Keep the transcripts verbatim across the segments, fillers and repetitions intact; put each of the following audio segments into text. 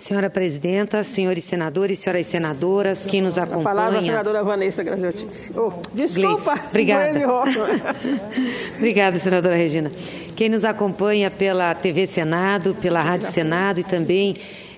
Senhora Presidenta, senhores senadores, senhoras senadoras, quem nos acompanha... A palavra, a senadora Vanessa Graziotti. Oh, desculpa. Obrigada. Obrigada, senadora Regina. Quem nos acompanha pela T V Senado, pela Rádio Senado e também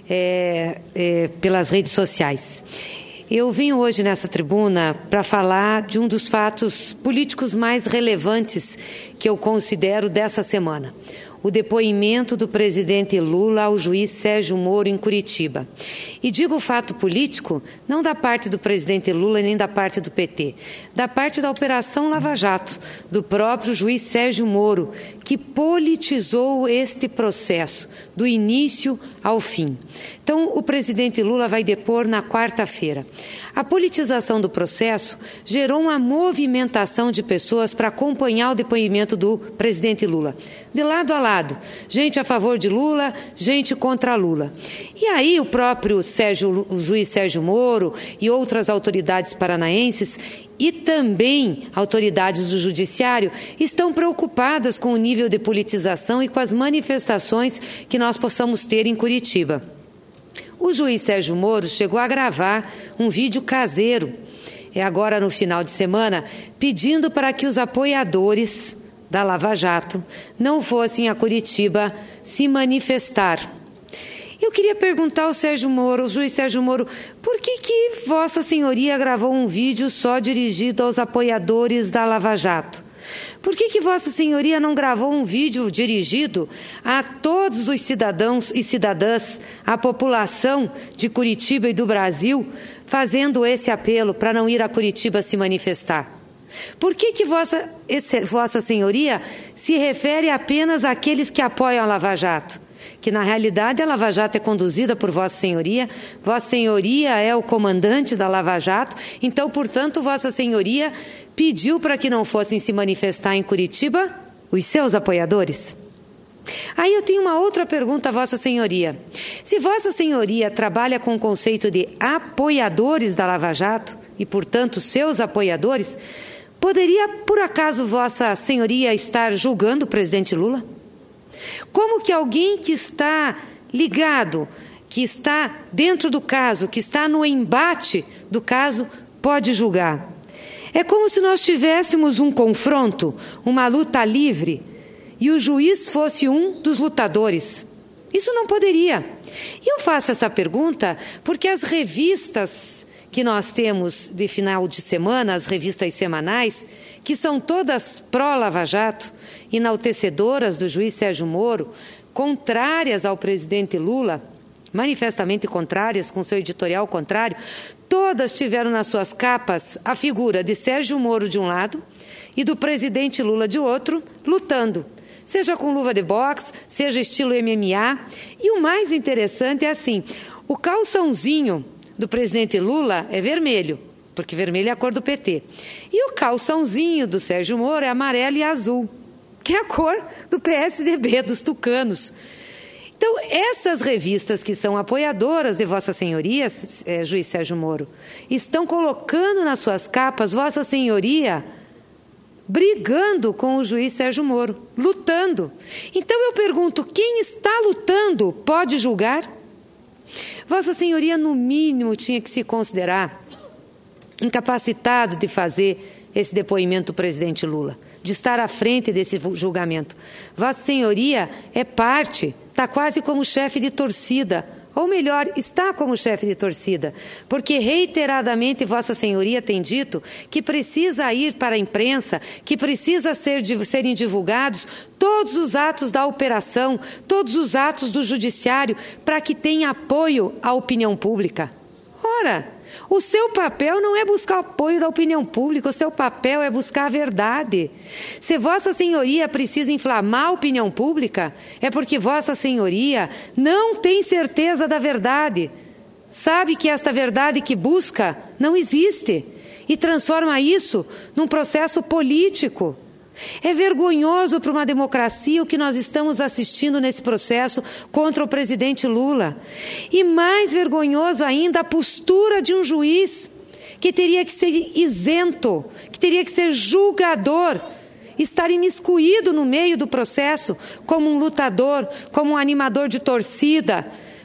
é, é, pelas redes sociais. Eu vim hoje nessa tribuna para falar de um dos fatos políticos mais relevantes que eu considero dessa semana. O depoimento do presidente Lula ao juiz Sérgio Moro em Curitiba. E digo fato político não da parte do presidente Lula nem da parte do P T, da parte da Operação Lava Jato, do próprio juiz Sérgio Moro, que politizou este processo, do início ao fim. Então, o presidente Lula vai depor na quarta-feira. A politização do processo gerou uma movimentação de pessoas para acompanhar o depoimento do presidente Lula. De lado a lado, gente a favor de Lula, gente contra Lula. E aí o próprio Sérgio, o juiz Sérgio Moro e outras autoridades paranaenses e também autoridades do judiciário estão preocupadas com o nível de politização e com as manifestações que nós possamos ter em Curitiba. O juiz Sérgio Moro chegou a gravar um vídeo caseiro, é agora no final de semana, pedindo para que os apoiadores da Lava Jato não fossem a Curitiba se manifestar. Eu queria perguntar ao Sérgio Moro, ao juiz Sérgio Moro, por que que Vossa Senhoria gravou um vídeo só dirigido aos apoiadores da Lava Jato? Por que que Vossa Senhoria não gravou um vídeo dirigido a todos os cidadãos e cidadãs, a população de Curitiba e do Brasil, fazendo esse apelo para não ir a Curitiba se manifestar? Por que que Vossa, Vossa Senhoria se refere apenas àqueles que apoiam a Lava Jato? Que na realidade a Lava Jato é conduzida por Vossa Senhoria, Vossa Senhoria é o comandante da Lava Jato, então, portanto, Vossa Senhoria pediu para que não fossem se manifestar em Curitiba os seus apoiadores? Aí eu tenho uma outra pergunta a Vossa Senhoria. Se Vossa Senhoria trabalha com o conceito de apoiadores da Lava Jato e, portanto, seus apoiadores, poderia, por acaso, Vossa Senhoria estar julgando o presidente Lula? Como que alguém que está ligado, que está dentro do caso, que está no embate do caso, pode julgar? É como se nós tivéssemos um confronto, uma luta livre, e o juiz fosse um dos lutadores. Isso não poderia. E eu faço essa pergunta porque as revistas que nós temos de final de semana, as revistas semanais, que são todas pró-Lava Jato, enaltecedoras do juiz Sérgio Moro, contrárias ao presidente Lula, manifestamente contrárias, com seu editorial contrário, todas tiveram nas suas capas a figura de Sérgio Moro de um lado e do presidente Lula de outro, lutando, seja com luva de boxe, seja estilo M M A. E o mais interessante é assim, o calçãozinho do presidente Lula é vermelho, porque vermelho é a cor do P T. E o calçãozinho do Sérgio Moro é amarelo e azul, que é a cor do P S D B, dos tucanos. Então, essas revistas que são apoiadoras de Vossa Senhoria, é, juiz Sérgio Moro, estão colocando nas suas capas Vossa Senhoria brigando com o juiz Sérgio Moro, lutando. Então, eu pergunto, quem está lutando pode julgar? Vossa Senhoria, no mínimo, tinha que se considerar incapacitado de fazer esse depoimento do presidente Lula, de estar à frente desse julgamento. Vossa Senhoria é parte, está quase como chefe de torcida, ou melhor, está como chefe de torcida, porque reiteradamente Vossa Senhoria tem dito que precisa ir para a imprensa, que precisa ser, serem divulgados todos os atos da operação, todos os atos do judiciário, para que tenha apoio à opinião pública. Ora, o seu papel não é buscar apoio da opinião pública, o seu papel é buscar a verdade. Se Vossa Senhoria precisa inflamar a opinião pública, é porque Vossa Senhoria não tem certeza da verdade. Sabe que esta verdade que busca não existe e transforma isso num processo político. É vergonhoso para uma democracia o que nós estamos assistindo nesse processo contra o presidente Lula. E mais vergonhoso ainda a postura de um juiz que teria que ser isento, que teria que ser julgador, estar imiscuído no meio do processo como um lutador, como um animador de torcida,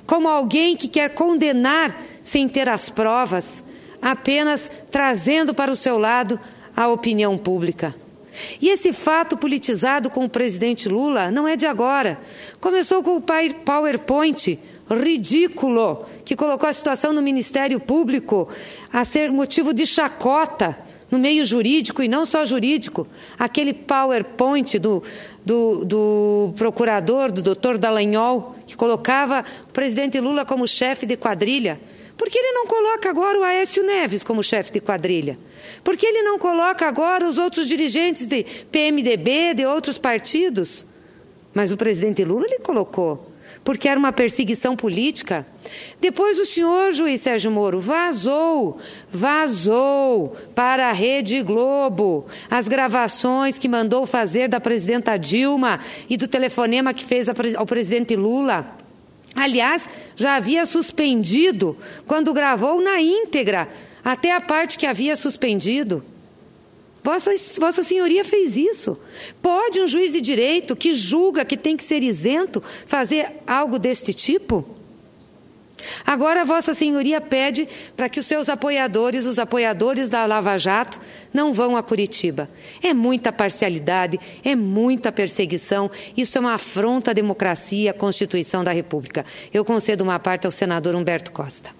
como alguém que quer condenar sem ter as provas, apenas trazendo para o seu lado a opinião pública. E esse fato politizado com o presidente Lula não é de agora. Começou com o PowerPoint ridículo, que colocou a situação no Ministério Público a ser motivo de chacota no meio jurídico, e não só jurídico. Aquele PowerPoint do, do, do procurador, do doutor Dallagnol, que colocava o presidente Lula como chefe de quadrilha. Por que ele não coloca agora o Aécio Neves como chefe de quadrilha? Por que ele não coloca agora os outros dirigentes de P M D B, de outros partidos? Mas o presidente Lula ele colocou, porque era uma perseguição política. Depois o senhor juiz Sérgio Moro vazou, vazou para a Rede Globo as gravações que mandou fazer da presidenta Dilma e do telefonema que fez ao presidente Lula. Aliás, já havia suspendido quando gravou na íntegra, até a parte que havia suspendido. Vossa, Vossa Senhoria fez isso. Pode um juiz de direito que julga que tem que ser isento fazer algo deste tipo? Agora Vossa Senhoria pede para que os seus apoiadores, os apoiadores da Lava Jato, não vão a Curitiba. É muita parcialidade, é muita perseguição. Isso é uma afronta à democracia, à Constituição da República. Eu concedo uma parte ao senador Humberto Costa.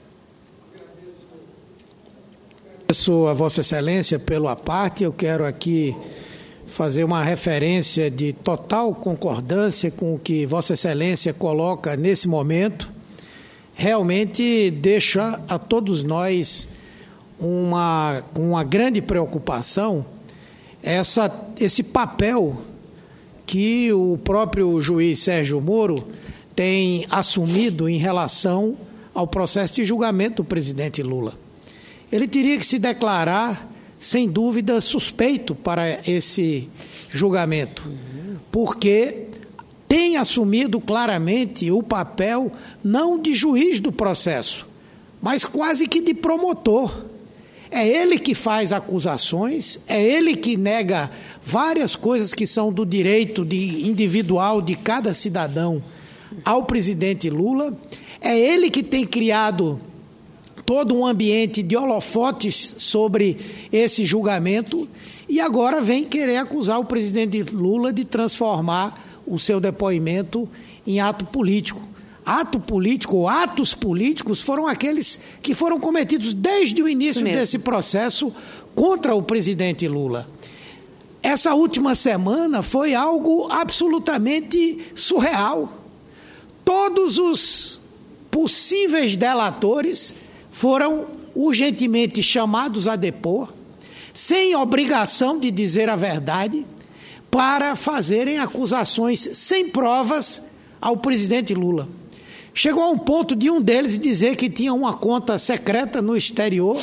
Agradeço a Vossa Excelência pelo a parte. Eu quero aqui fazer uma referência de total concordância com o que Vossa Excelência coloca nesse momento. Realmente deixa a todos nós uma, uma grande preocupação essa, esse papel que o próprio juiz Sérgio Moro tem assumido em relação ao processo de julgamento do presidente Lula. Ele teria que se declarar, sem dúvida, suspeito para esse julgamento, porque tem assumido claramente o papel não de juiz do processo, mas quase que de promotor. É ele que faz acusações, é ele que nega várias coisas que são do direito de individual de cada cidadão ao presidente Lula. É ele que tem criado todo um ambiente de holofotes sobre esse julgamento e agora vem querer acusar o presidente Lula de transformar o seu depoimento em ato político. Ato político ou atos políticos foram aqueles que foram cometidos desde o início desse processo contra o presidente Lula. Essa última semana foi algo absolutamente surreal. Todos os possíveis delatores foram urgentemente chamados a depor, sem obrigação de dizer a verdade, para fazerem acusações sem provas ao presidente Lula. Chegou a um ponto de um deles dizer que tinha uma conta secreta no exterior,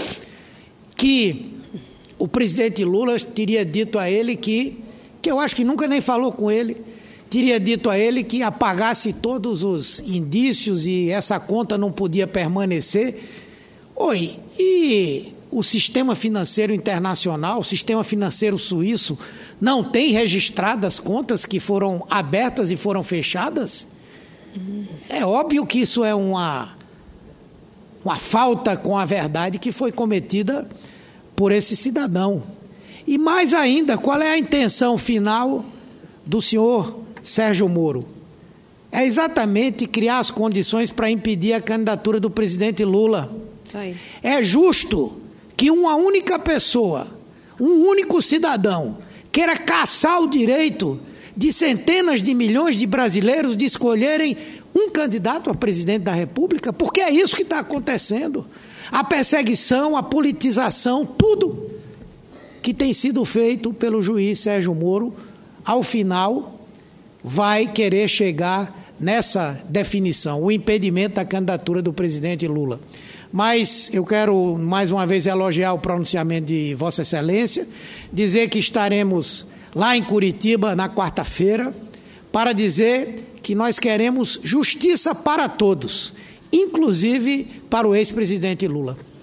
que o presidente Lula teria dito a ele que, que eu acho que nunca nem falou com ele, teria dito a ele que apagasse todos os indícios e essa conta não podia permanecer. Oi, e o sistema financeiro internacional, o sistema financeiro suíço, não tem registrado as contas que foram abertas e foram fechadas? É óbvio que isso é uma, uma falta com a verdade que foi cometida por esse cidadão. E mais ainda, qual é a intenção final do senhor Sérgio Moro? É exatamente criar as condições para impedir a candidatura do presidente Lula. É justo que uma única pessoa, um único cidadão, queira caçar o direito de centenas de milhões de brasileiros de escolherem um candidato a presidente da República? Porque é isso que está acontecendo. A perseguição, a politização, tudo que tem sido feito pelo juiz Sérgio Moro, ao final, vai querer chegar nessa definição, o impedimento da candidatura do presidente Lula. Mas eu quero, mais uma vez, elogiar o pronunciamento de Vossa Excelência, dizer que estaremos lá em Curitiba na quarta-feira para dizer que nós queremos justiça para todos, inclusive para o ex-presidente Lula.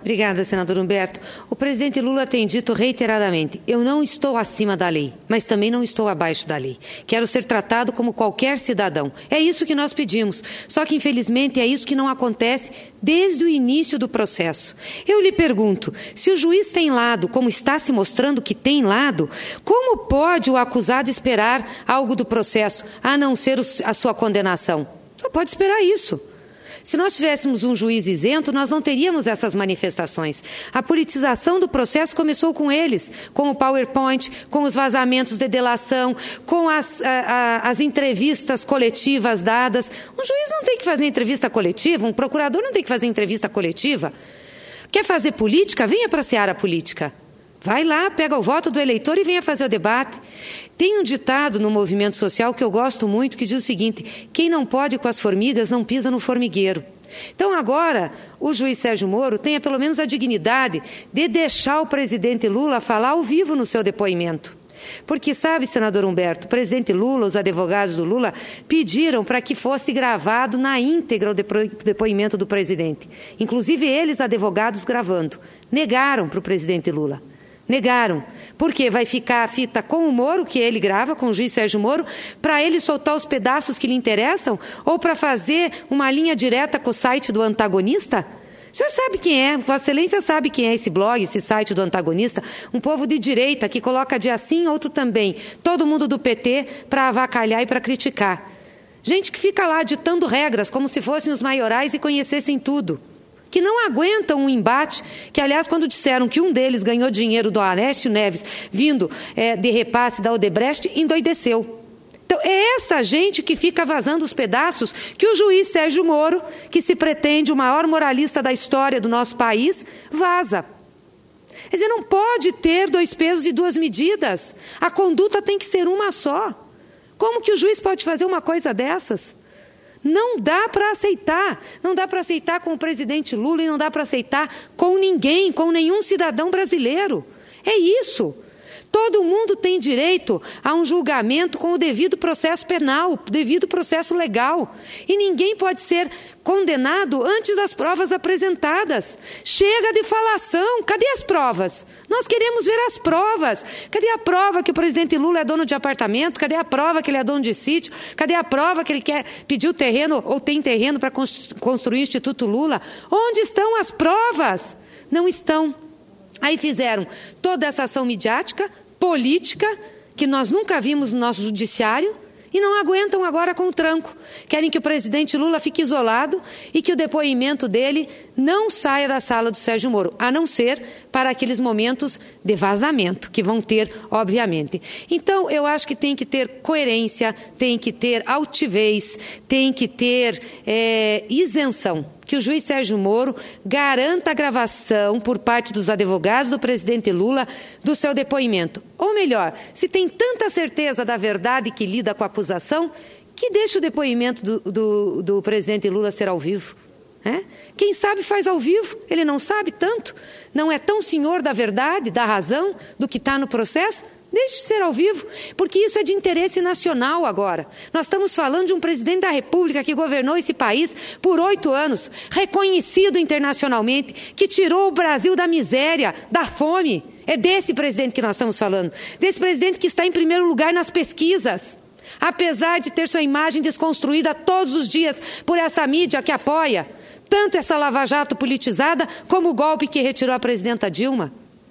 Obrigada, senador Humberto. O presidente Lula tem dito reiteradamente, eu não estou acima da lei, mas também não estou abaixo da lei. Quero ser tratado como qualquer cidadão. É isso que nós pedimos. Só que, infelizmente, é isso que não acontece desde o início do processo. Eu lhe pergunto, se o juiz tem lado, como está se mostrando que tem lado, como pode o acusado esperar algo do processo, a não ser a sua condenação? Só pode esperar isso. Se nós tivéssemos um juiz isento, nós não teríamos essas manifestações. A politização do processo começou com eles, com o PowerPoint, com os vazamentos de delação, com as, a, a, as entrevistas coletivas dadas. Um juiz não tem que fazer entrevista coletiva, um procurador não tem que fazer entrevista coletiva. Quer fazer política? Venha para a seara política. Vai lá, pega o voto do eleitor e venha fazer o debate. Tem um ditado no movimento social que eu gosto muito, que diz o seguinte, quem não pode com as formigas não pisa no formigueiro. Então agora, o juiz Sérgio Moro tenha pelo menos a dignidade de deixar o presidente Lula falar ao vivo no seu depoimento. Porque, sabe, senador Humberto, o presidente Lula, os advogados do Lula, pediram para que fosse gravado na íntegra o depoimento do presidente. Inclusive eles, advogados, gravando. Negaram para o presidente Lula. Negaram, porque vai ficar a fita com o Moro, que ele grava, com o juiz Sérgio Moro, para ele soltar os pedaços que lhe interessam, ou para fazer uma linha direta com o site do antagonista? O senhor sabe quem é, Vossa Excelência sabe quem é esse blog, esse site do antagonista? Um povo de direita que coloca dia sim, outro também, todo mundo do P T para avacalhar e para criticar. Gente que fica lá ditando regras como se fossem os maiorais e conhecessem tudo. Que não aguentam um embate, que, aliás, quando disseram que um deles ganhou dinheiro do Aécio Neves, vindo é, de repasse da Odebrecht, endoideceu. Então, é essa gente que fica vazando os pedaços que o juiz Sérgio Moro, que se pretende o maior moralista da história do nosso país, vaza. Quer dizer, não pode ter dois pesos e duas medidas. A conduta tem que ser uma só. Como que o juiz pode fazer uma coisa dessas? Não dá para aceitar, não dá para aceitar com o presidente Lula e não dá para aceitar com ninguém, com nenhum cidadão brasileiro. É isso. Todo mundo tem direito a um julgamento com o devido processo penal, o devido processo legal. E ninguém pode ser condenado antes das provas apresentadas. Chega de falação, cadê as provas? Nós queremos ver as provas. Cadê a prova que o presidente Lula é dono de apartamento? Cadê a prova que ele é dono de sítio? Cadê a prova que ele quer pedir o terreno ou tem terreno para construir o Instituto Lula? Onde estão as provas? Não estão. Aí fizeram toda essa ação midiática, política, que nós nunca vimos no nosso judiciário, e não aguentam agora com o tranco. Querem que o presidente Lula fique isolado e que o depoimento dele não saia da sala do Sérgio Moro, a não ser para aqueles momentos de vazamento, que vão ter, obviamente. Então, eu acho que tem que ter coerência, tem que ter altivez, tem que ter é, isenção. Que o juiz Sérgio Moro garanta a gravação por parte dos advogados do presidente Lula do seu depoimento. Ou melhor, se tem tanta certeza da verdade que lida com a acusação, que deixe o depoimento do, do, do presidente Lula ser ao vivo. É? Quem sabe faz ao vivo, ele não sabe tanto, não é tão senhor da verdade, da razão, do que está no processo. Deixe de ser ao vivo, porque isso é de interesse nacional agora. Nós estamos falando de um presidente da República que governou esse país por oito anos, reconhecido internacionalmente, que tirou o Brasil da miséria, da fome. É desse presidente que nós estamos falando. Desse presidente que está em primeiro lugar nas pesquisas. Apesar de ter sua imagem desconstruída todos os dias por essa mídia que apoia tanto essa lava-jato politizada como o golpe que retirou a presidenta Dilma.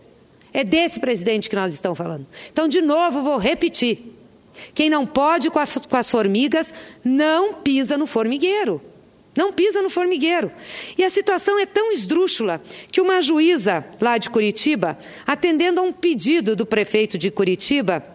É desse presidente que nós estamos falando. Então, de novo, vou repetir. Quem não pode com as, com as formigas, não pisa no formigueiro. Não pisa no formigueiro. E a situação é tão esdrúxula que uma juíza lá de Curitiba, atendendo a um pedido do prefeito de Curitiba,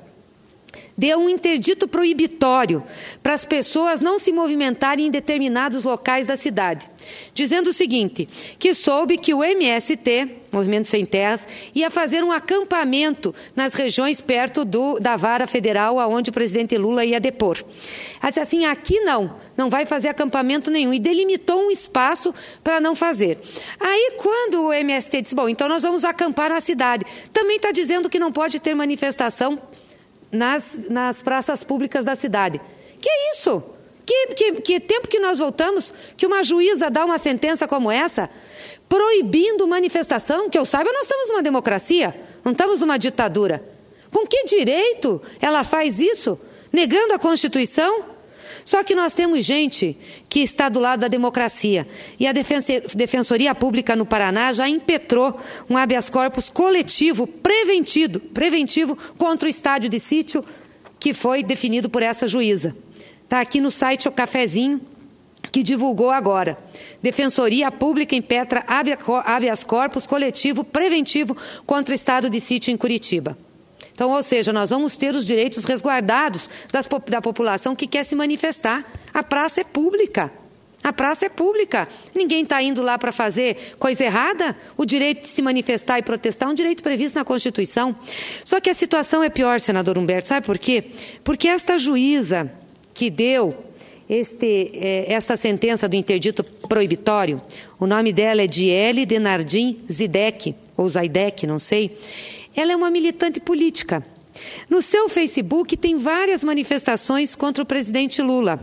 deu um interdito proibitório para as pessoas não se movimentarem em determinados locais da cidade, dizendo o seguinte, que soube que o M S T, Movimento Sem Terras, ia fazer um acampamento nas regiões perto do, da vara federal, aonde o presidente Lula ia depor. Ela disse assim, aqui não, não vai fazer acampamento nenhum, e delimitou um espaço para não fazer. Aí, quando o M S T disse, bom, então nós vamos acampar na cidade, também está dizendo que não pode ter manifestação Nas, nas praças públicas da cidade. Que é isso? Que, que, que tempo que nós voltamos que uma juíza dá uma sentença como essa, proibindo manifestação? Que eu saiba, nós estamos numa democracia, não estamos numa ditadura. Com que direito ela faz isso? Negando a Constituição? Só que nós temos gente que está do lado da democracia. E a Defensoria Pública no Paraná já impetrou um habeas corpus coletivo, preventivo, preventivo contra o estádio de sítio que foi definido por essa juíza. Está aqui no site O Cafezinho, que divulgou agora. Defensoria Pública impetra habeas corpus coletivo preventivo contra o estado de sítio em Curitiba. Então, ou seja, nós vamos ter os direitos resguardados das, da população que quer se manifestar. A praça é pública. A praça é pública. Ninguém está indo lá para fazer coisa errada. O direito de se manifestar e protestar é um direito previsto na Constituição. Só que a situação é pior, senador Humberto. Sabe por quê? Porque esta juíza que deu este, eh, esta sentença do interdito proibitório, o nome dela é Diele Denardim Zidek, ou Zaidek, não sei. Ela é uma militante política. No seu Facebook tem várias manifestações contra o presidente Lula.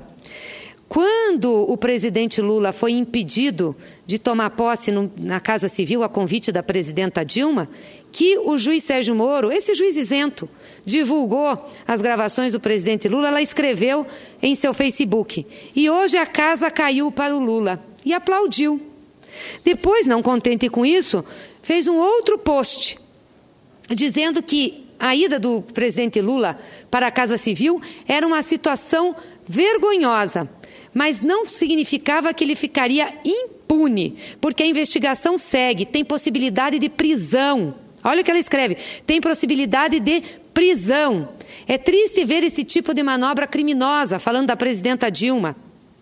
Quando o presidente Lula foi impedido de tomar posse no, na Casa Civil a convite da presidenta Dilma, que o juiz Sérgio Moro, esse juiz isento, divulgou as gravações do presidente Lula, ela escreveu em seu Facebook: e hoje a casa caiu para o Lula, e aplaudiu. Depois, não contente com isso, fez um outro post dizendo que a ida do presidente Lula para a Casa Civil era uma situação vergonhosa, mas não significava que ele ficaria impune, porque a investigação segue, tem possibilidade de prisão. Olha o que ela escreve: tem possibilidade de prisão. É triste ver esse tipo de manobra criminosa, falando da presidenta Dilma.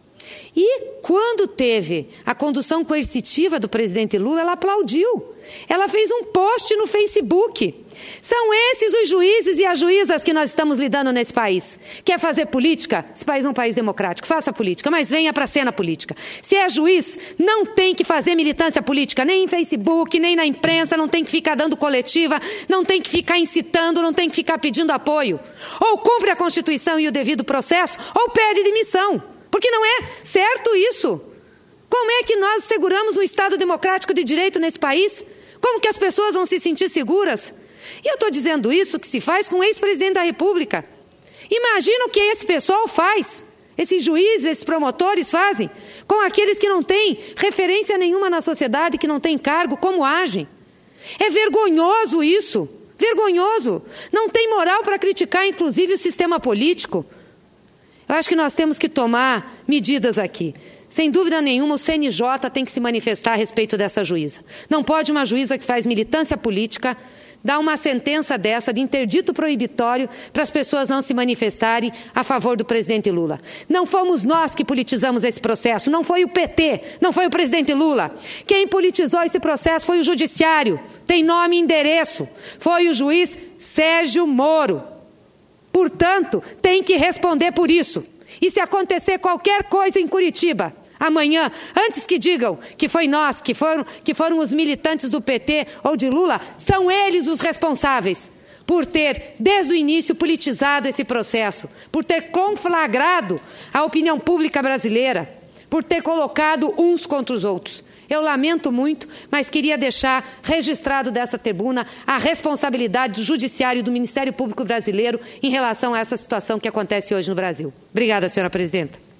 E quando teve a condução coercitiva do presidente Lula, ela aplaudiu. Ela fez um post no Facebook. São esses os juízes e as juízas que nós estamos lidando nesse país. Quer fazer política? Esse país é um país democrático. Faça política, mas venha para a cena política. Se é juiz, não tem que fazer militância política, nem em Facebook, nem na imprensa, não tem que ficar dando coletiva, não tem que ficar incitando, não tem que ficar pedindo apoio. Ou cumpre a Constituição e o devido processo, ou pede demissão. Porque não é certo isso. Como é que nós seguramos um Estado democrático de direito nesse país? Como que as pessoas vão se sentir seguras? E eu estou dizendo isso que se faz com o ex-presidente da República. Imagina o que esse pessoal faz, esses juízes, esses promotores fazem, com aqueles que não têm referência nenhuma na sociedade, que não têm cargo, como agem. É vergonhoso isso, vergonhoso. Não tem moral para criticar, inclusive, o sistema político. Eu acho que nós temos que tomar medidas aqui. Sem dúvida nenhuma, o C N J tem que se manifestar a respeito dessa juíza. Não pode uma juíza que faz militância política dar uma sentença dessa de interdito proibitório para as pessoas não se manifestarem a favor do presidente Lula. Não fomos nós que politizamos esse processo, não foi o P T, não foi o presidente Lula. Quem politizou esse processo foi o judiciário, tem nome e endereço, foi o juiz Sérgio Moro. Portanto, tem que responder por isso. E se acontecer qualquer coisa em Curitiba, amanhã, antes que digam que foi nós, que foram, que foram os militantes do P T ou de Lula, são eles os responsáveis por ter, desde o início, politizado esse processo, por ter conflagrado a opinião pública brasileira, por ter colocado uns contra os outros. Eu lamento muito, mas queria deixar registrado dessa tribuna a responsabilidade do Judiciário e do Ministério Público Brasileiro em relação a essa situação que acontece hoje no Brasil. Obrigada, senhora presidenta.